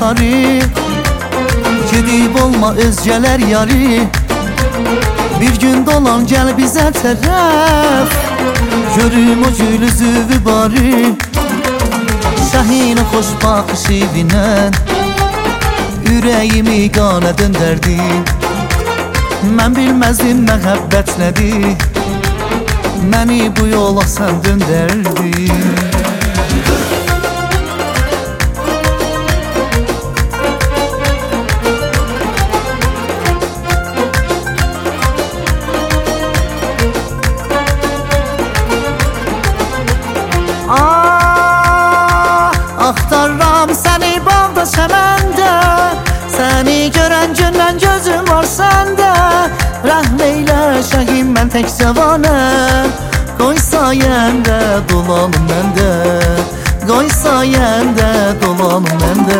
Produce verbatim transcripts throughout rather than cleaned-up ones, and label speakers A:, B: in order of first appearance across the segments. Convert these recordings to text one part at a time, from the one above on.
A: sarı, gedib olma özgələr yarı. Bir gün dolan gəl bizə tərəf, görüm o gül üzüvü barı. Şəhin xoş baxışı binən, ürəyimi qana döndərdi. Mən bilməzdim məhəbbət nədir, məni bu yola sən döndərdi. Axtarram səni bağda çəməndə, səni görən gündən gözüm var səndə. Rəhm eylə şəhim mən tək cavanəm, qoy sayəndə dolanım məndə, qoy sayəndə dolanım məndə.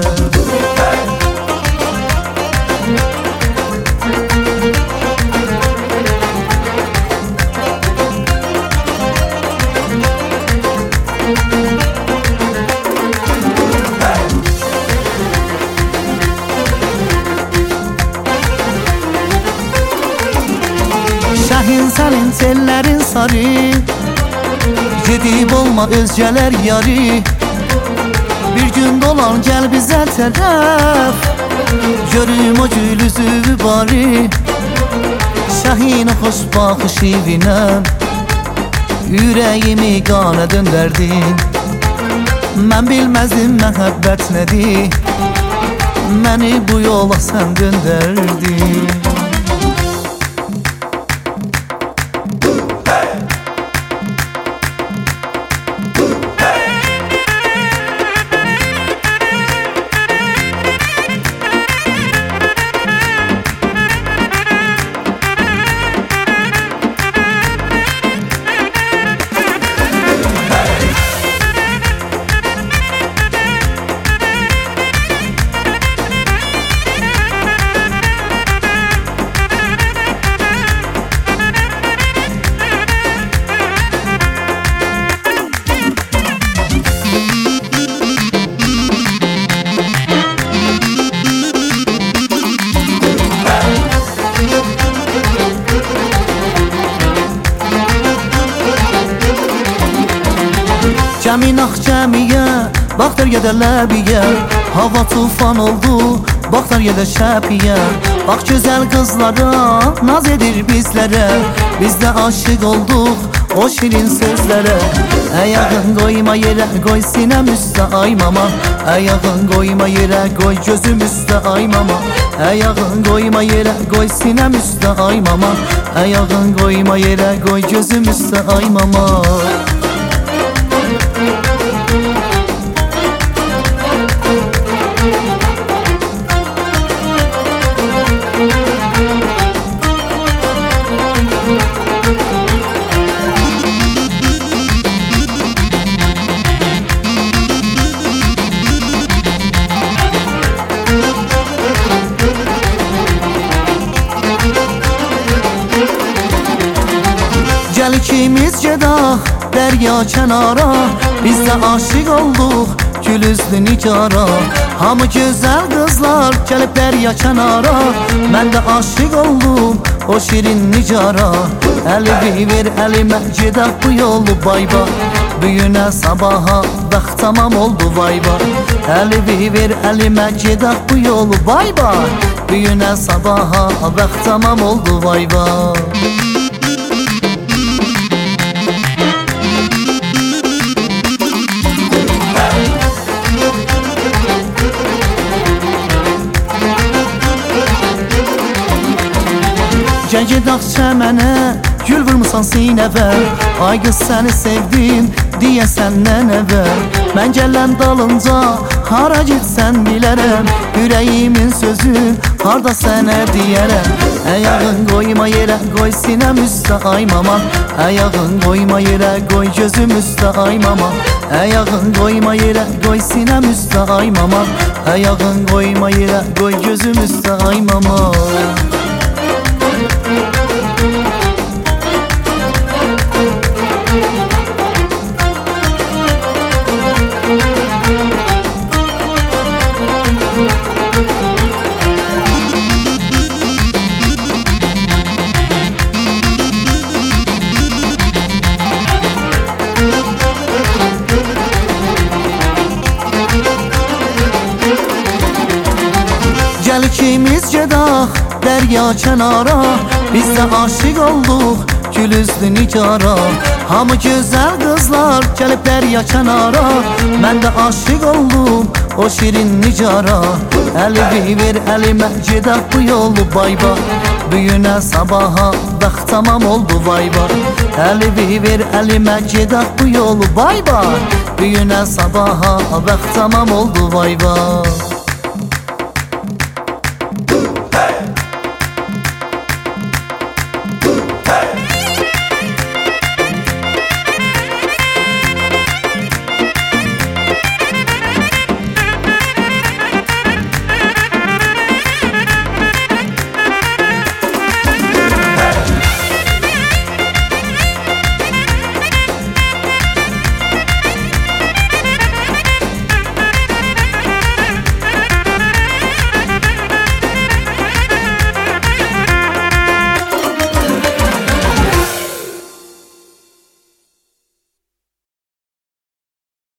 A: Şəhin sənin tellərin sarı, gedib olma özgələr yarı. Bir gün dolan gəl bizə tərəf, görüm o gül üzüvü barı. Şəhin xoş baxışı binən, ürəyimi qana döndərdin. Mən bilməzdim məhəbbət nədir, məni bu yola sən döndərdin. Cəmin ax cəmiyə, baxdır gedə ləbiyə. Hava tufan oldu, baxdır gedə şəpiyə. Bax gözəl qızlara, naz edir bizlərə. Biz də aşıq olduq o şirin sözlərə. Əyağın qoyma yerə, qoy sinəm üstə ay mama. Əyağın qoyma yerə, qoy gözüm üstə ay mama. Əyağın qoyma yerə, qoy sinəm üstə ay mama. Əyağın qoyma yerə, qoy gözüm üstə ay mama. Gəl ikimiz gedək dərya kənara, biz də aşıq olduq gül üzlü nicara. Hamı gözəl qızlar gəlib dərya kənara, mən də aşıq oldum o şirin nicara. Əli ver əlimə gedək bu yolu bay bay, bugünə sabaha vaxt tamam oldu vay vay. Əli ver əlimə gedək bu yolu bay bay, bugünə sabaha vaxt tamam oldu vay vay. Gəl gedək çəmənə, gül vurmusan sinəvə. Ay qız səni sevdim, deyəsən nənəvə. Mən gələn dalınca, hara getsən bilərəm. Ürəyimin sözün, harda sənə deyərəm. Əyağın qoyma yerə, qoy sinəm üstə ay mama. Əyağın qoyma yerə, qoy gözüm üstə ay mama. Əyağın qoyma yerə, qoy sinəm üstə ay mama. Əyağın qoyma yerə, qoy gözüm üstə ay mama. İkimiz gedaq dərya kənara, biz də aşiq olduq gül üzlü nicara. Hamı gözəl qızlar gəlib dərya kənara, mən də aşiq oldum o şirin nicara. Əlimi ver əlimə, gedək bu yolu bay bay, büyünə sabaha vaxt tamam oldu vay vay. Əlimi ver əlimə, gedək bu yolu bay bay, büyünə sabaha vaxt tamam oldu vay vay.